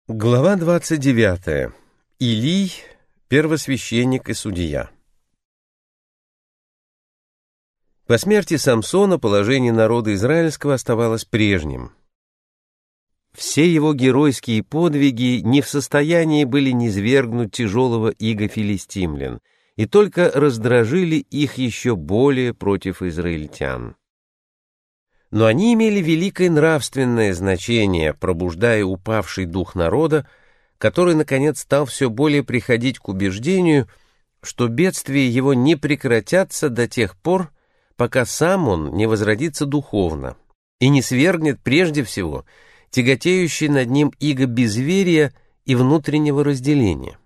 Глава 29. Илий, первосвященник и судья. По смерти Самсона положение народа израильского оставалось прежним. Все его геройские подвиги не в состоянии были низвергнуть тяжелого ига филистимлян, и только раздражили их еще более против израильтян. Но они имели великое нравственное значение, пробуждая упавший дух народа, который, наконец, стал все более приходить к убеждению, что бедствия его не прекратятся до тех пор, пока сам он не возродится духовно и не свергнет прежде всего тяготеющий над ним иго безверия и внутреннего разделения.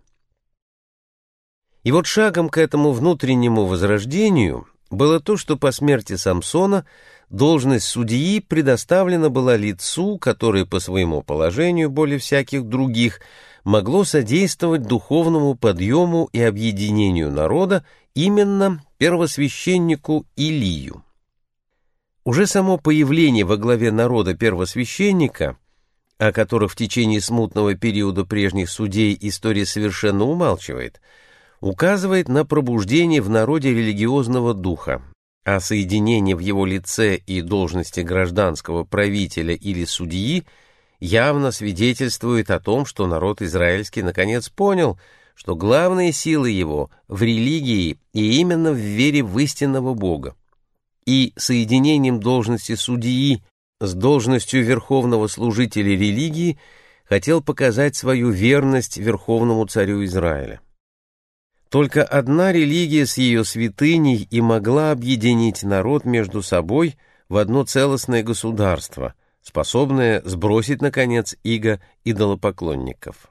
И вот шагом к этому внутреннему возрождению было то, что по смерти Самсона должность судьи предоставлена была лицу, которое по своему положению, более всяких других, могло содействовать духовному подъему и объединению народа, именно первосвященнику Илию. Уже само появление во главе народа первосвященника, о которых в течение смутного периода прежних судей история совершенно умалчивает, указывает на пробуждение в народе религиозного духа, а соединение в его лице и должности гражданского правителя или судьи явно свидетельствует о том, что народ израильский наконец понял, что главные силы его в религии и именно в вере в истинного Бога. И соединением должности судьи с должностью верховного служителя религии хотел показать свою верность верховному царю Израиля. Только одна религия с ее святыней и могла объединить народ между собой в одно целостное государство, способное сбросить, наконец, иго идолопоклонников.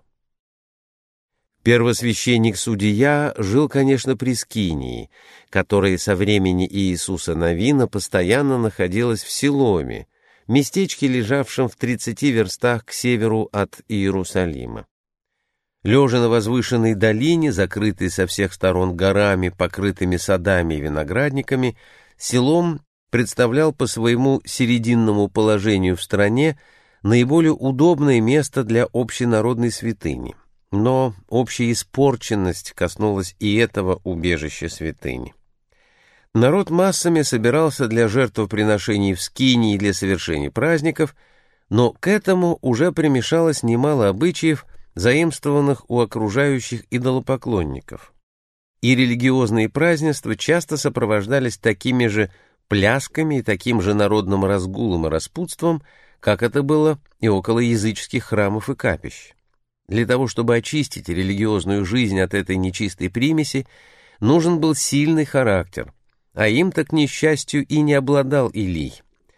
Первосвященник-судья жил, конечно, при Скинии, которая со времени Иисуса Навина постоянно находилась в Силоме, местечке, лежавшем в 30 верстах к северу от Иерусалима. Лежа на возвышенной долине, закрытой со всех сторон горами, покрытыми садами и виноградниками, Силом представлял по своему серединному положению в стране наиболее удобное место для общенародной святыни. Но общая испорченность коснулась и этого убежища святыни. Народ массами собирался для жертвоприношений в Скинии и для совершения праздников, но к этому уже примешалось немало обычаев, заимствованных у окружающих идолопоклонников. И религиозные празднества часто сопровождались такими же плясками и таким же народным разгулом и распутством, как это было и около языческих храмов и капищ. Для того, чтобы очистить религиозную жизнь от этой нечистой примеси, нужен был сильный характер, а им-то, к несчастью, и не обладал Илий.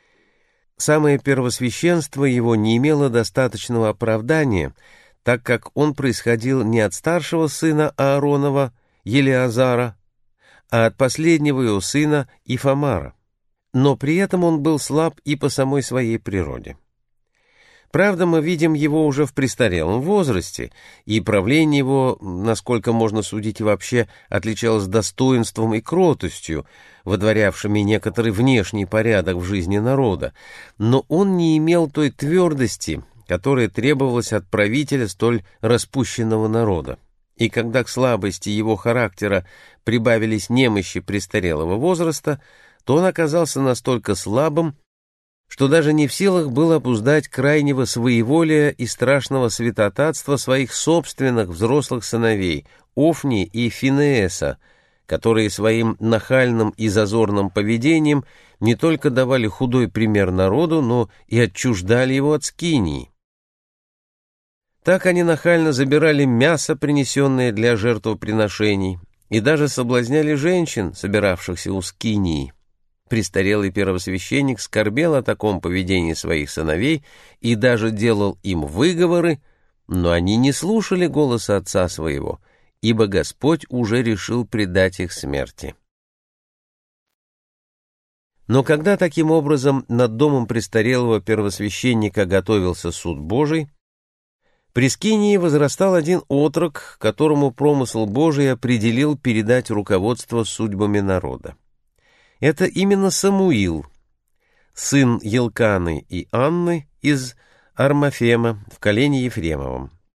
Самое первосвященство его не имело достаточного оправдания, так как он происходил не от старшего сына Ааронова, Елеазара, а от последнего его сына Ифамара. Но при этом он был слаб и по самой своей природе. Правда, мы видим его уже в престарелом возрасте, и правление его, насколько можно судить вообще, отличалось достоинством и кротостью, водворявшими некоторый внешний порядок в жизни народа, но он не имел той твердости, которая требовалась от правителя столь распущенного народа. И когда к слабости его характера прибавились немощи престарелого возраста, то он оказался настолько слабым, что даже не в силах был обуздать крайнего своеволия и страшного святотатства своих собственных взрослых сыновей Офни и Финееса, которые своим нахальным и зазорным поведением не только давали худой пример народу, но и отчуждали его от Скинии. Так они нахально забирали мясо, принесенное для жертвоприношений, и даже соблазняли женщин, собиравшихся у Скинии. Престарелый первосвященник скорбел о таком поведении своих сыновей и даже делал им выговоры, но они не слушали голоса отца своего, ибо Господь уже решил предать их смерти. Но когда таким образом над домом престарелого первосвященника готовился суд Божий, при Скинии возрастал один отрок, которому промысл Божий определил передать руководство судьбами народа. Это именно Самуил, сын Елканы и Анны из Армафема в колене Ефремовом.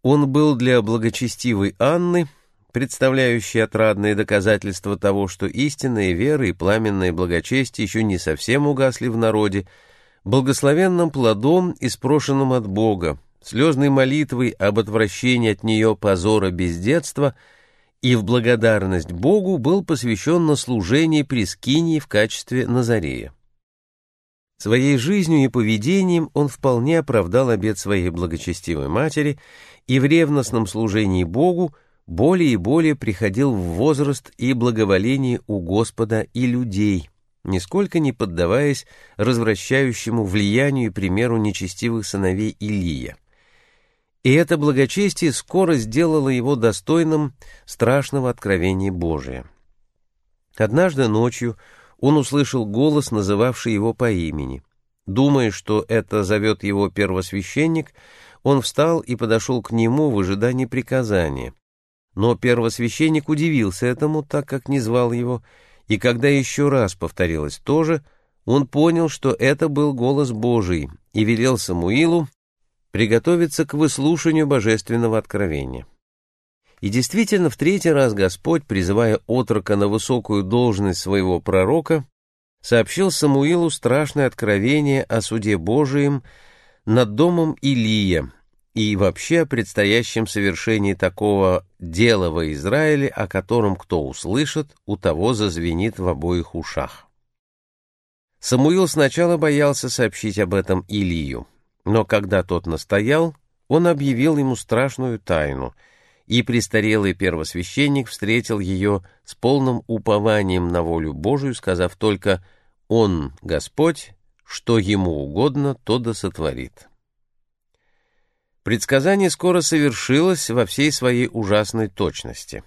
Он был для благочестивой Анны, представляющей отрадные доказательства того, что истинная вера и пламенное благочестие еще не совсем угасли в народе, благословенным плодом, испрошенным от Бога, слезной молитвой об отвращении от нее позора бездетства, и в благодарность Богу был посвящен на служение при Скинии в качестве Назарея. Своей жизнью и поведением он вполне оправдал обет своей благочестивой матери и в ревностном служении Богу более и более приходил в возраст и благоволение у Господа и людей, нисколько не поддаваясь развращающему влиянию и примеру нечестивых сыновей Илия. И это благочестие скоро сделало его достойным страшного откровения Божия. Однажды ночью он услышал голос, называвший его по имени. Думая, что это зовет его первосвященник, он встал и подошел к нему в ожидании приказания. Но первосвященник удивился этому, так как не звал его, и когда еще раз повторилось то же, он понял, что это был голос Божий, и велел Самуилу приготовиться к выслушанию божественного откровения. И действительно, в третий раз Господь, призывая отрока на высокую должность своего пророка, сообщил Самуилу страшное откровение о суде Божием над домом Илия и вообще о предстоящем совершении такого дела во Израиле, о котором кто услышит, у того зазвенит в обоих ушах. Самуил сначала боялся сообщить об этом Илию, но когда тот настоял, он объявил ему страшную тайну, и престарелый первосвященник встретил ее с полным упованием на волю Божию, сказав только «Он, Господь, что Ему угодно, то да сотворит». Предсказание скоро совершилось во всей своей ужасной точности.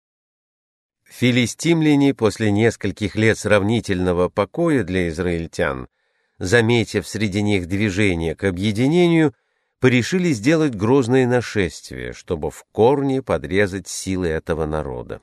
Филистимляне после нескольких лет сравнительного покоя для израильтян, заметив среди них движение к объединению, порешили сделать грозное нашествие, чтобы в корне подрезать силы этого народа.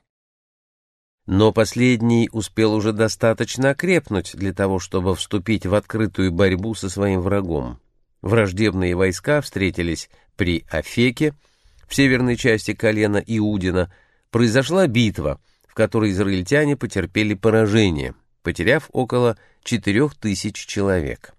Но последний успел уже достаточно окрепнуть для того, чтобы вступить в открытую борьбу со своим врагом. Враждебные войска встретились при Афеке, в северной части колена Иудина. Произошла битва, в которой израильтяне потерпели поражение, потеряв около 4000 человек.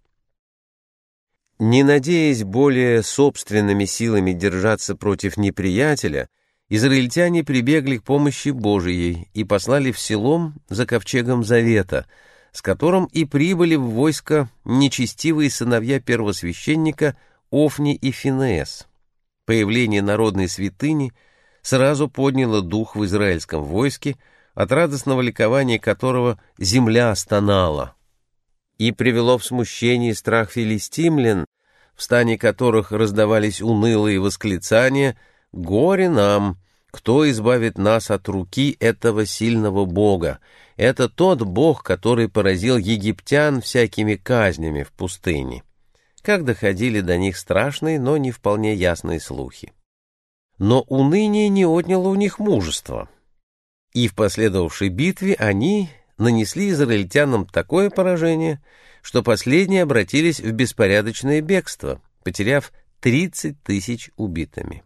Не надеясь более собственными силами держаться против неприятеля, израильтяне прибегли к помощи Божией и послали в Силом за ковчегом Завета, с которым и прибыли в войско нечестивые сыновья первосвященника Офни и Финеас. Появление народной святыни сразу подняло дух в израильском войске, от радостного ликования которого земля стонала, и привело в смущение и страх филистимлян, в стане которых раздавались унылые восклицания «Горе нам! Кто избавит нас от руки этого сильного Бога? Это тот Бог, который поразил египтян всякими казнями в пустыне». Как доходили до них страшные, но не вполне ясные слухи. Но уныние не отняло у них мужества, и в последовавшей битве они нанесли израильтянам такое поражение, что последние обратились в беспорядочное бегство, потеряв 30 000 убитыми.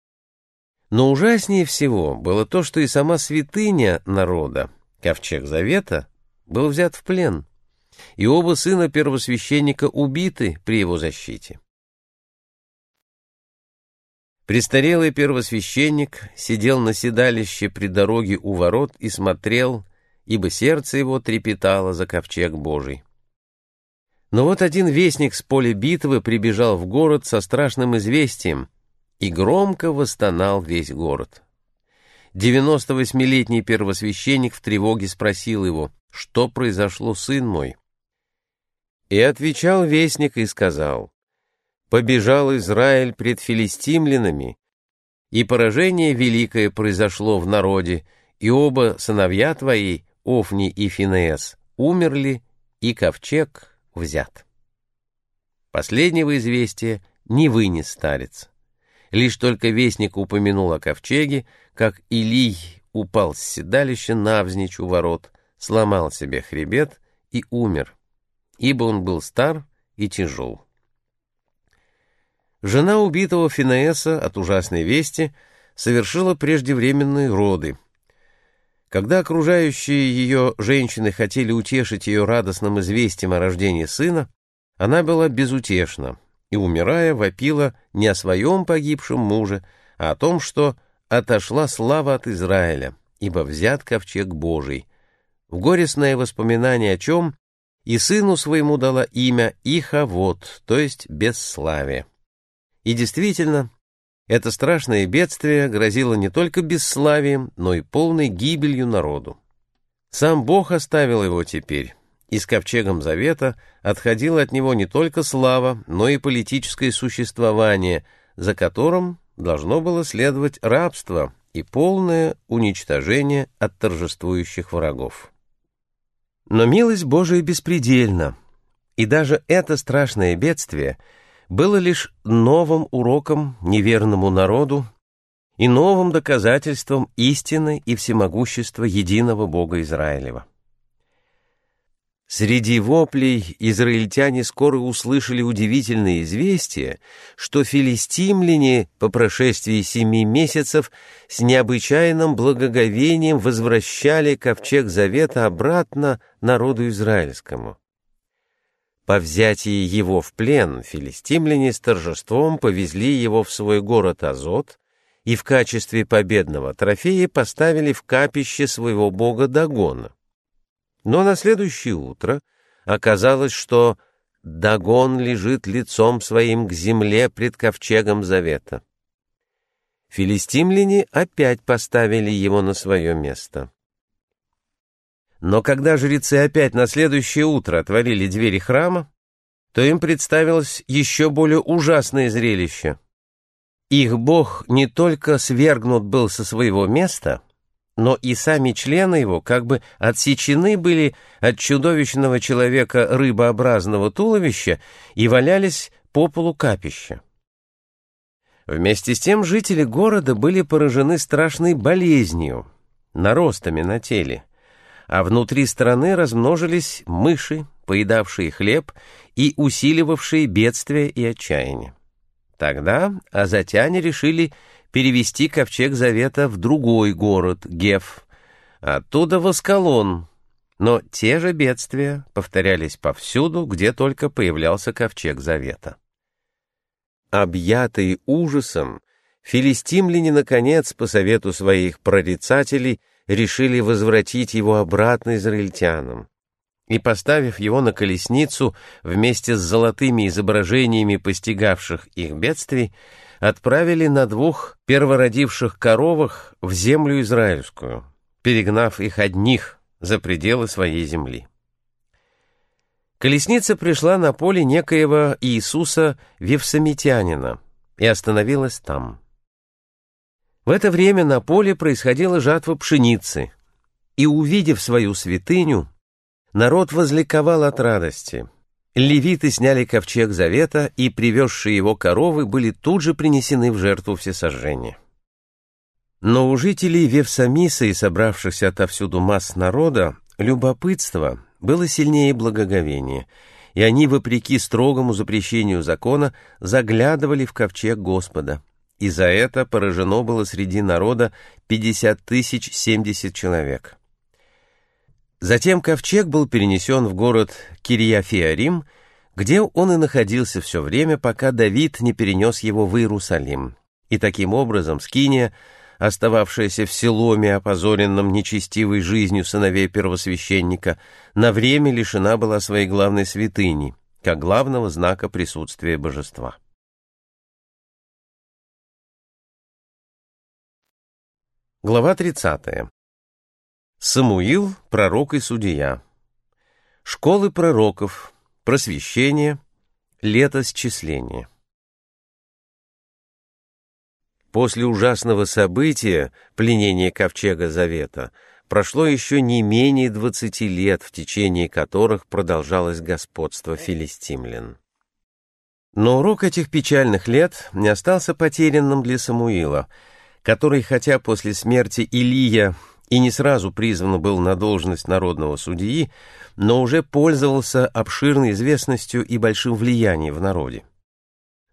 Но ужаснее всего было то, что и сама святыня народа, ковчег Завета, был взят в плен, и оба сына первосвященника убиты при его защите. Престарелый первосвященник сидел на седалище при дороге у ворот и смотрел, ибо сердце его трепетало за ковчег Божий. Но вот один вестник с поля битвы прибежал в город со страшным известием, и громко восстонал весь город. 98-летний первосвященник в тревоге спросил его: «Что произошло, сын мой?» И отвечал вестник и сказал: «Побежал Израиль пред филистимлянами, и поражение великое произошло в народе, и оба сыновья твои, Офни и Финеас, умерли, и ковчег взят». Последнего известия не вынес старец. Лишь только вестник упомянул о ковчеге, как Илий упал с седалища навзничь у ворот, сломал себе хребет и умер, ибо он был стар и тяжел. Жена убитого Финееса от ужасной вести совершила преждевременные роды. Когда окружающие ее женщины хотели утешить ее радостным известием о рождении сына, она была безутешна и, умирая, вопила не о своем погибшем муже, а о том, что отошла слава от Израиля, ибо взят ковчег Божий. В горестное воспоминание о чем и сыну своему дала имя Ихавод, то есть бесславие. И действительно, это страшное бедствие грозило не только бесславием, но и полной гибелью народу. Сам Бог оставил его теперь, и с ковчегом завета отходила от него не только слава, но и политическое существование, за которым должно было следовать рабство и полное уничтожение от торжествующих врагов. Но милость Божия беспредельна, и даже это страшное бедствие было лишь новым уроком неверному народу и новым доказательством истины и всемогущества единого Бога Израилева. Среди воплей израильтяне скоро услышали удивительное известие, что филистимляне по прошествии 7 месяцев с необычайным благоговением возвращали ковчег завета обратно народу израильскому. По взятии его в плен филистимляне с торжеством повезли его в свой город Азот и в качестве победного трофея поставили в капище своего бога Дагона. Но на следующее утро оказалось, что Дагон лежит лицом своим к земле пред ковчегом завета. Филистимляне опять поставили его на свое место. Но когда жрецы опять на следующее утро отворили двери храма, то им представилось еще более ужасное зрелище. Их бог не только свергнут был со своего места, но и сами члены его как бы отсечены были от чудовищного человека рыбообразного туловища и валялись по полу капища. Вместе с тем жители города были поражены страшной болезнью, наростами на теле, а внутри страны размножились мыши, поедавшие хлеб и усиливавшие бедствие и отчаяние. Тогда азотяне решили перевести ковчег завета в другой город, Геф, оттуда в Аскалон, но те же бедствия повторялись повсюду, где только появлялся ковчег завета. Объятые ужасом, филистимляне, наконец, по совету своих прорицателей, решили возвратить его обратно израильтянам. И, поставив его на колесницу вместе с золотыми изображениями постигавших их бедствий, отправили на 2 первородивших коровах в землю израильскую, перегнав их одних за пределы своей земли. Колесница пришла на поле некоего Иисуса Вифсамитянина и остановилась там. В это время на поле происходила жатва пшеницы, и, увидев свою святыню, народ возликовал от радости. Левиты сняли ковчег завета, и привезшие его коровы были тут же принесены в жертву всесожжения. Но у жителей Вифсамиса и собравшихся отовсюду масс народа любопытство было сильнее благоговения, и они, вопреки строгому запрещению закона, заглядывали в ковчег Господа, и за это поражено было среди народа 50 070 человек. Затем ковчег был перенесен в город Кирьяфеарим, где он и находился все время, пока Давид не перенес его в Иерусалим. И таким образом скиния, остававшаяся в Силоме, опозоренном нечестивой жизнью сыновей первосвященника, на время лишена была своей главной святыни, как главного знака присутствия божества. Глава 30. Самуил, пророк и судья. Школы пророков, просвещение, летосчисление. После ужасного события, пленения ковчега завета, прошло еще не менее 20 лет, в течение которых продолжалось господство филистимлян. Но урок этих печальных лет не остался потерянным для Самуила, который, хотя после смерти Илия и не сразу призван был на должность народного судьи, но уже пользовался обширной известностью и большим влиянием в народе.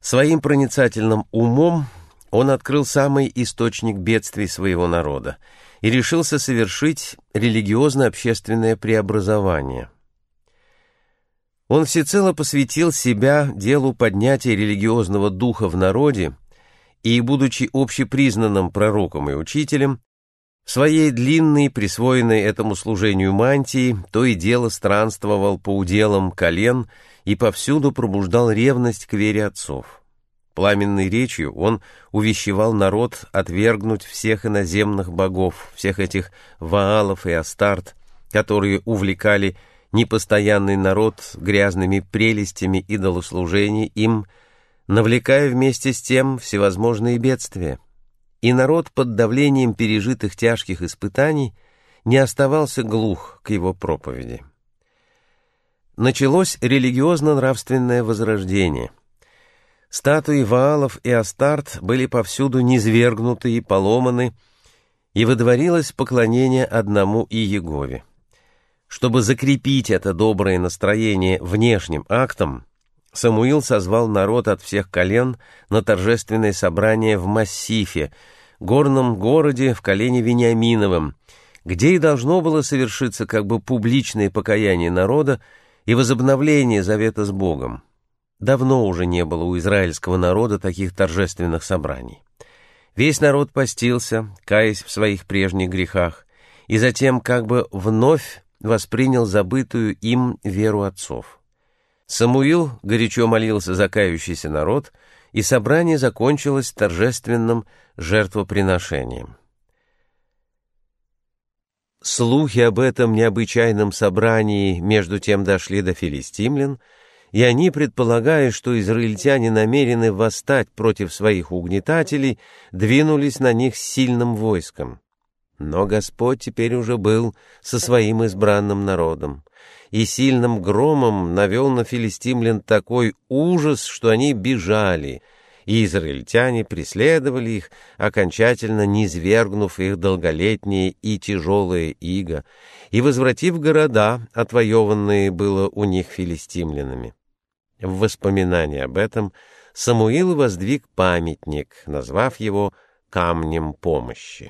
Своим проницательным умом он открыл самый источник бедствий своего народа и решился совершить религиозно-общественное преобразование. Он всецело посвятил себя делу поднятия религиозного духа в народе и, будучи общепризнанным пророком и учителем, в своей длинной, присвоенной этому служению мантии, то и дело странствовал по уделам колен и повсюду пробуждал ревность к вере отцов. Пламенной речью он увещевал народ отвергнуть всех иноземных богов, всех этих Ваалов и Астарт, которые увлекали непостоянный народ грязными прелестями идолослужения им, навлекая вместе с тем всевозможные бедствия. И народ под давлением пережитых тяжких испытаний не оставался глух к его проповеди. Началось религиозно-нравственное возрождение. Статуи Ваалов и Астарт были повсюду низвергнуты и поломаны, и водворилось поклонение одному Иегове. Чтобы закрепить это доброе настроение внешним актом, Самуил созвал народ от всех колен на торжественное собрание в Массифе, горном городе в колене Вениаминовом, где и должно было совершиться как бы публичное покаяние народа и возобновление завета с Богом. Давно уже не было у израильского народа таких торжественных собраний. Весь народ постился, каясь в своих прежних грехах, и затем как бы вновь воспринял забытую им веру отцов. Самуил горячо молился за кающийся народ, и собрание закончилось торжественным жертвоприношением. Слухи об этом необычайном собрании между тем дошли до филистимлян, и они, предполагая, что израильтяне намерены восстать против своих угнетателей, двинулись на них с сильным войском. Но Господь теперь уже был со своим избранным народом, и сильным громом навел на филистимлян такой ужас, что они бежали, и израильтяне преследовали их, окончательно низвергнув их долголетнее и тяжелое иго, и возвратив города, отвоеванные было у них филистимлянами. В воспоминании об этом Самуил воздвиг памятник, назвав его «Камнем помощи».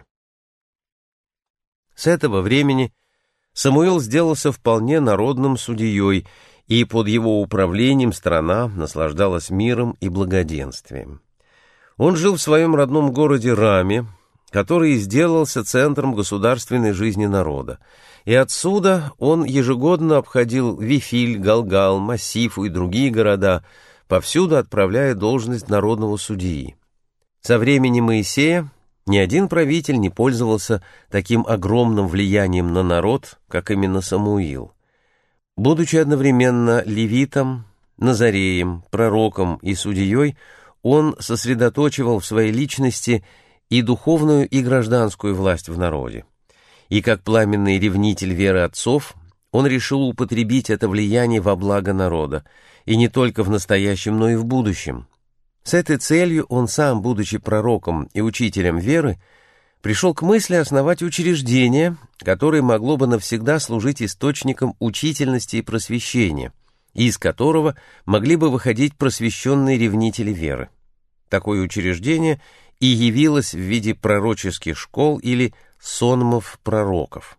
С этого времени Самуил сделался вполне народным судьей, и под его управлением страна наслаждалась миром и благоденствием. Он жил в своем родном городе Раме, который сделался центром государственной жизни народа, и отсюда он ежегодно обходил Вифиль, Галгал, Массифу и другие города, повсюду отправляя должность народного судьи. Со времени Моисея ни один правитель не пользовался таким огромным влиянием на народ, как именно Самуил. Будучи одновременно левитом, назареем, пророком и судьей, он сосредоточивал в своей личности и духовную, и гражданскую власть в народе. И как пламенный ревнитель веры отцов, он решил употребить это влияние во благо народа, и не только в настоящем, но и в будущем. С этой целью он сам, будучи пророком и учителем веры, пришел к мысли основать учреждение, которое могло бы навсегда служить источником учительности и просвещения, и из которого могли бы выходить просвещенные ревнители веры. Такое учреждение и явилось в виде пророческих школ или сонмов пророков.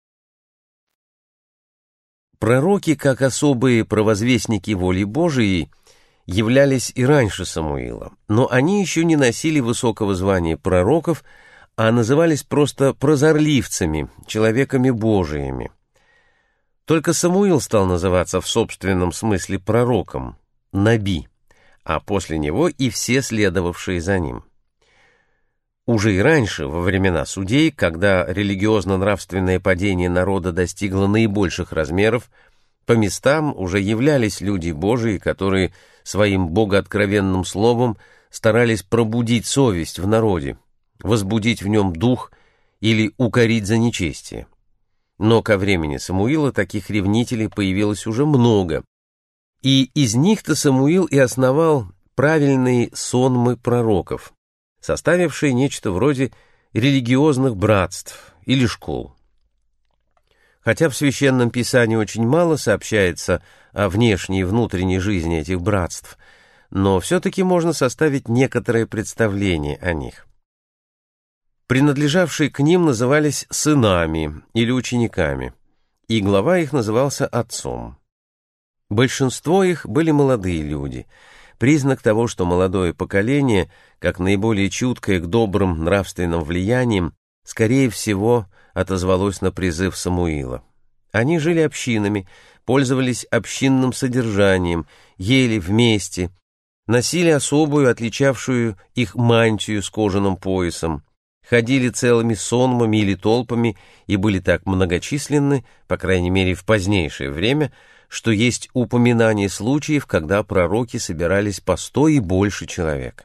Пророки, как особые провозвестники воли Божией, являлись и раньше Самуила, но они еще не носили высокого звания пророков, а назывались просто прозорливцами, человеками Божиими. Только Самуил стал называться в собственном смысле пророком, наби, а после него и все следовавшие за ним. Уже и раньше, во времена судей, когда религиозно-нравственное падение народа достигло наибольших размеров, по местам уже являлись люди Божии, которые своим богооткровенным словом старались пробудить совесть в народе, возбудить в нем дух или укорить за нечестие. Но ко времени Самуила таких ревнителей появилось уже много, и из них-то Самуил и основал правильные сонмы пророков, составившие нечто вроде религиозных братств или школ. Хотя в Священном Писании очень мало сообщается о внешней и внутренней жизни этих братств, но все-таки можно составить некоторое представление о них. Принадлежавшие к ним назывались сынами или учениками, и глава их назывался отцом. Большинство их были молодые люди, признак того, что молодое поколение, как наиболее чуткое к добрым нравственным влияниям, скорее всего, отозвалось на призыв Самуила. Они жили общинами, пользовались общинным содержанием, ели вместе, носили особую, отличавшую их мантию с кожаным поясом, ходили целыми сонмами или толпами и были так многочисленны, по крайней мере в позднейшее время, что есть упоминание случаев, когда пророки собирались по 100 и больше человек.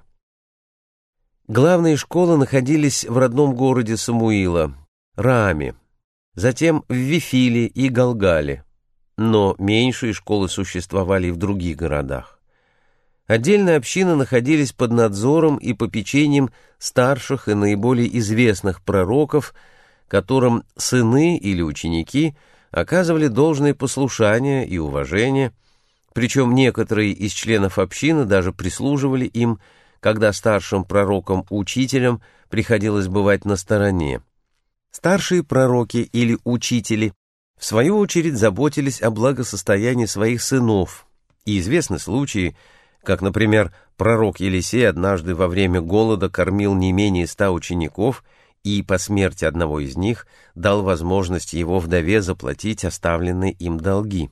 Главные школы находились в родном городе Самуила, Раме, затем в Вифиле и Галгале, но меньшие школы существовали и в других городах. Отдельные общины находились под надзором и попечением старших и наиболее известных пророков, которым сыны или ученики оказывали должное послушание и уважение, причем некоторые из членов общины даже прислуживали им, когда старшим пророкам-учителям приходилось бывать на стороне. Старшие пророки или учители, в свою очередь, заботились о благосостоянии своих сынов, и известны случаи, как, например, пророк Елисей однажды во время голода кормил не менее 100 учеников и по смерти одного из них дал возможность его вдове заплатить оставленные им долги.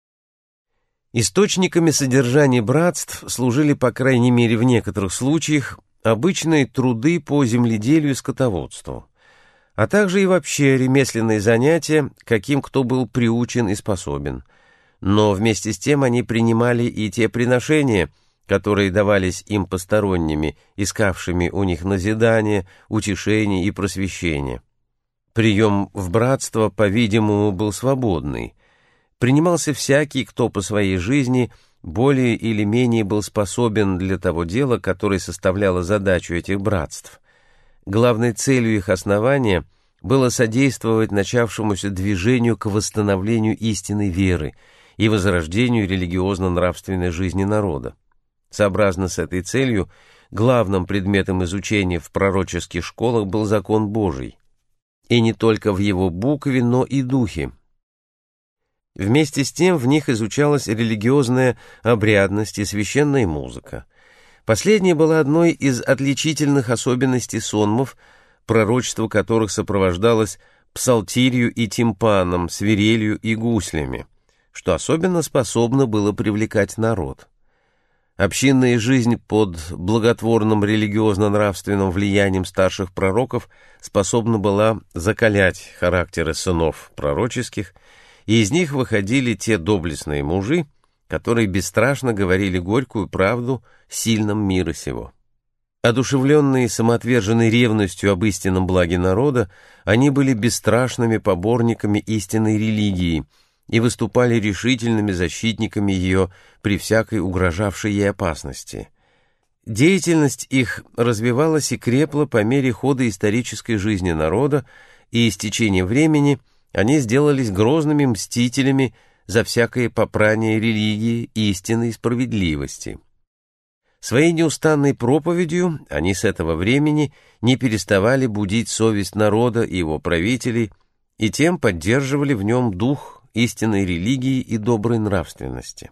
Источниками содержания братств служили, по крайней мере в некоторых случаях, обычные труды по земледелию и скотоводству, а также и вообще ремесленные занятия, каким кто был приучен и способен. Но вместе с тем они принимали и те приношения, которые давались им посторонними, искавшими у них назидание, утешение и просвещение. Прием в братство, по-видимому, был свободный. Принимался всякий, кто по своей жизни более или менее был способен для того дела, которое составляло задачу этих братств. Главной целью их основания было содействовать начавшемуся движению к восстановлению истинной веры и возрождению религиозно-нравственной жизни народа. Сообразно с этой целью, главным предметом изучения в пророческих школах был закон Божий, и не только в его букве, но и духе. Вместе с тем в них изучалась религиозная обрядность и священная музыка. Последняя была одной из отличительных особенностей сонмов, пророчество которых сопровождалось псалтирью и тимпаном, свирелью и гуслями, что особенно способно было привлекать народ. Общинная жизнь под благотворным религиозно-нравственным влиянием старших пророков способна была закалять характеры сынов пророческих, и из них выходили те доблестные мужи, которые бесстрашно говорили горькую правду сильным мира сего. Одушевленные самоотверженной ревностью об истинном благе народа, они были бесстрашными поборниками истинной религии и выступали решительными защитниками ее при всякой угрожавшей ей опасности. Деятельность их развивалась и крепла по мере хода исторической жизни народа, и с течением времени они сделались грозными мстителями за всякое попрание религии, истины и справедливости. Своей неустанной проповедью они с этого времени не переставали будить совесть народа и его правителей, и тем поддерживали в нем дух истинной религии и доброй нравственности.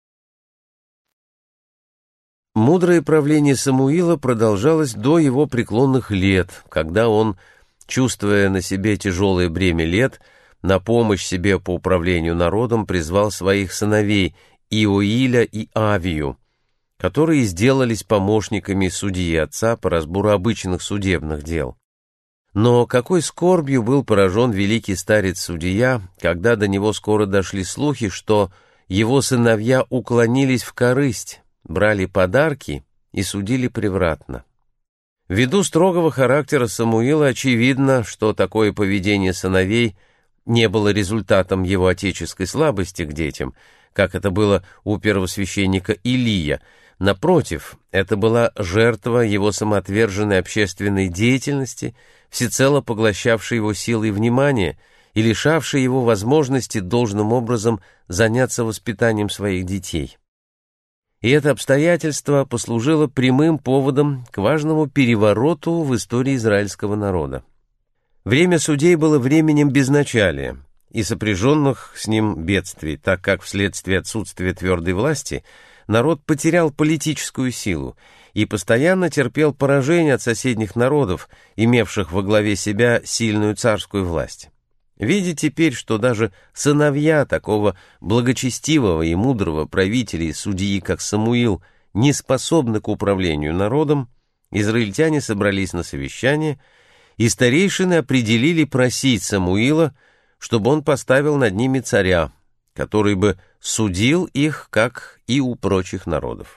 Мудрое правление Самуила продолжалось до его преклонных лет, когда он, чувствуя на себе тяжелое бремя лет, на помощь себе по управлению народом призвал своих сыновей Иоиля и Авию, которые сделались помощниками судьи отца по разбору обычных судебных дел. Но какой скорбью был поражен великий старец-судья, когда до него скоро дошли слухи, что его сыновья уклонились в корысть, брали подарки и судили превратно. Ввиду строгого характера Самуила очевидно, что такое поведение сыновей не было результатом его отеческой слабости к детям, как это было у первосвященника Илия. Напротив, это была жертва его самоотверженной общественной деятельности, всецело поглощавшей его силы и внимание и лишавшей его возможности должным образом заняться воспитанием своих детей. И это обстоятельство послужило прямым поводом к важному перевороту в истории израильского народа. Время судей было временем безначалия и сопряженных с ним бедствий, так как вследствие отсутствия твердой власти народ потерял политическую силу и постоянно терпел поражение от соседних народов, имевших во главе себя сильную царскую власть. Видя теперь, что даже сыновья такого благочестивого и мудрого правителя и судьи, как Самуил, не способны к управлению народом, израильтяне собрались на совещание, и старейшины определили просить Самуила, чтобы он поставил над ними царя, который бы судил их, как и у прочих народов.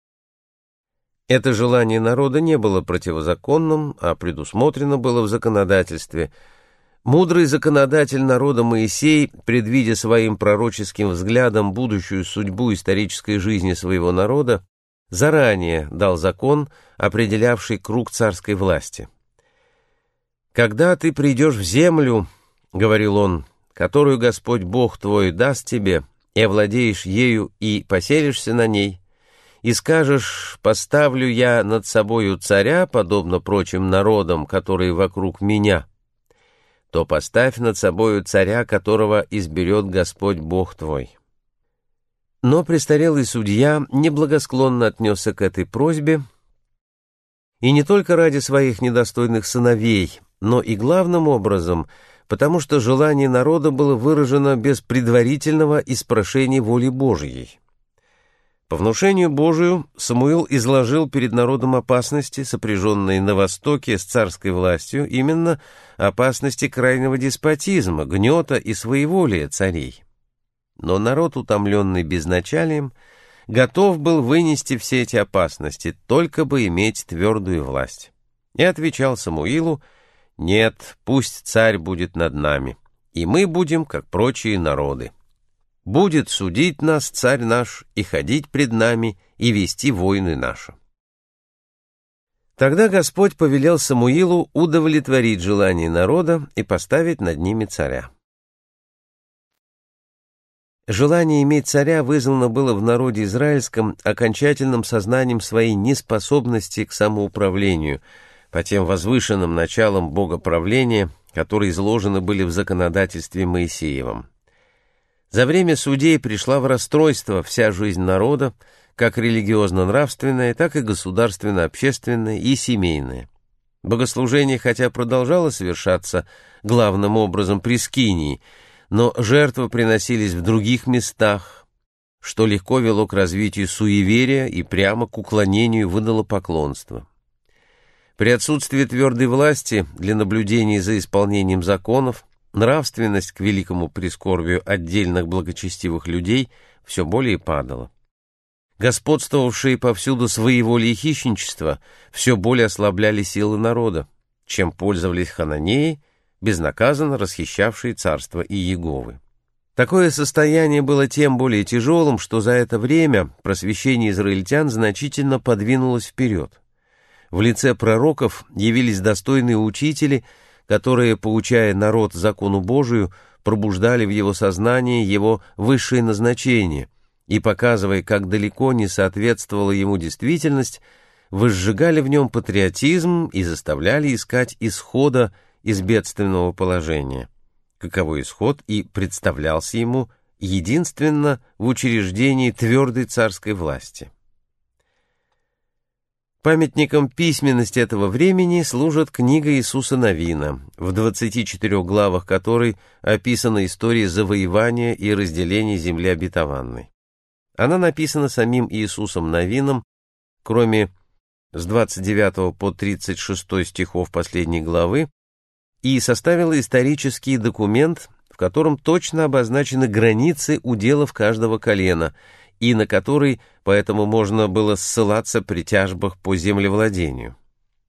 Это желание народа не было противозаконным, а предусмотрено было в законодательстве. Мудрый законодатель народа Моисей, предвидя своим пророческим взглядом будущую судьбу исторической жизни своего народа, заранее дал закон, определявший круг царской власти. «Когда ты придешь в землю, — говорил он, — которую Господь Бог твой даст тебе, и овладеешь ею, и поселишься на ней, и скажешь: поставлю я над собою царя, подобно прочим народам, которые вокруг меня, то поставь над собою царя, которого изберет Господь Бог твой». Но престарелый судья неблагосклонно отнесся к этой просьбе, и не только ради своих недостойных сыновей, но и главным образом, потому что желание народа было выражено без предварительного испрошения воли Божьей. По внушению Божию Самуил изложил перед народом опасности, сопряженные на Востоке с царской властью, именно опасности крайнего деспотизма, гнета и своеволия царей. Но народ, утомленный безначалием, готов был вынести все эти опасности, только бы иметь твердую власть. И отвечал Самуилу: «Нет, пусть царь будет над нами, и мы будем, как прочие народы. Будет судить нас царь наш, и ходить пред нами, и вести войны наши». Тогда Господь повелел Самуилу удовлетворить желание народа и поставить над ними царя. Желание иметь царя вызвано было в народе израильском окончательным сознанием своей неспособности к самоуправлению, по тем возвышенным началам богоправления, которые изложены были в законодательстве Моисеевом. За время судей пришла в расстройство вся жизнь народа, как религиозно-нравственная, так и государственно-общественная и семейная. Богослужение, хотя продолжало совершаться главным образом при скинии, но жертвы приносились в других местах, что легко вело к развитию суеверия и прямо к уклонению в идолопоклонство. При отсутствии твердой власти для наблюдения за исполнением законов нравственность, к великому прискорбию отдельных благочестивых людей, все более падала. Господствовавшие повсюду своеволие и хищничество все более ослабляли силы народа, чем пользовались хананеи, безнаказанно расхищавшие царство Иеговы. Такое состояние было тем более тяжелым, что за это время просвещение израильтян значительно подвинулось вперед. В лице пророков явились достойные учители, которые, поучая народ закону Божию, пробуждали в его сознании его высшее назначение и, показывая, как далеко не соответствовала ему действительность, возжигали в нем патриотизм и заставляли искать исхода из бедственного положения, каковой исход и представлялся ему единственно в учреждении твердой царской власти. Памятником письменности этого времени служит книга Иисуса Навина, в 24 главах которой описана история завоевания и разделения земли обетованной. Она написана самим Иисусом Навином, кроме с 29 по 36 стихов последней главы, и составила исторический документ, в котором точно обозначены границы уделов каждого колена, и на который поэтому можно было ссылаться при тяжбах по землевладению.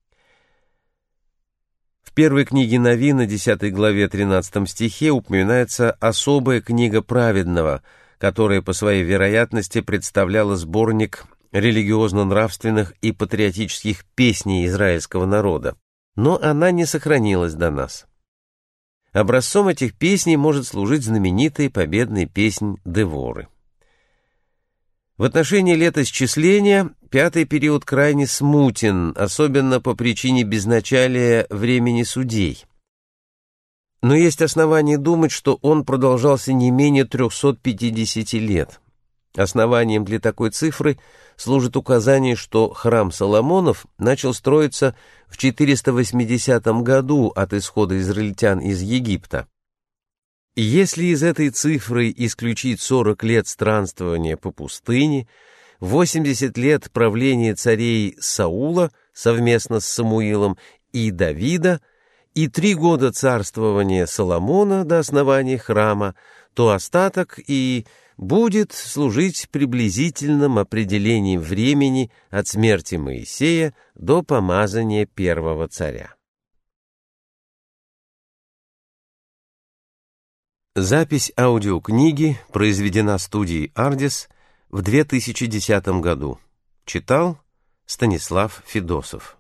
В первой книге Навина, 10 главе 13 стихе, упоминается особая книга праведного, которая по своей вероятности представляла сборник религиозно-нравственных и патриотических песней израильского народа, но она не сохранилась до нас. Образцом этих песней может служить знаменитая победная песнь Деворы. В отношении летосчисления пятый период крайне смутен, особенно по причине безначалия времени судей. Но есть основания думать, что он продолжался не менее 350 лет. Основанием для такой цифры служит указание, что храм Соломонов начал строиться в 480 году от исхода израильтян из Египта. Если из этой цифры исключить 40 лет странствования по пустыне, 80 лет правления царей Саула совместно с Самуилом и Давида и 3 года царствования Соломона до основания храма, то остаток и будет служить приблизительным определением времени от смерти Моисея до помазания первого царя. Запись аудиокниги произведена студией «Ардис» в 2010 году. Читал Станислав Федосов.